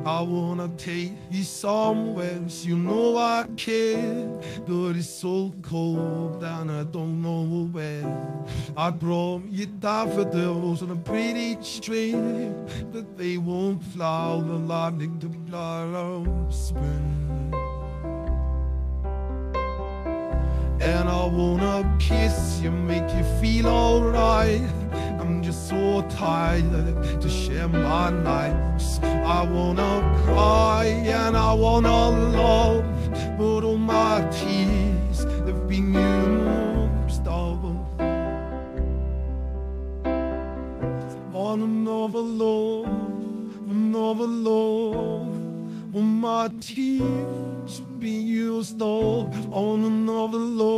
I wanna take you somewhere, you know I care, but it's so cold and I don't know where. I brought you daffodils on a pretty string, but they won't flower like the blood of spring. And I wanna kiss you, make you feel alright. I'm just so tired to share my nights. I wanna cry and I wanna love, but all my tears have been used up on another love. All my tears have been used up on another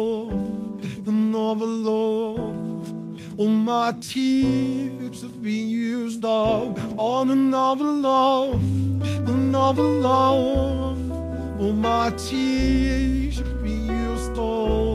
love. All my tears have been used up on another love. All my tears have been used up.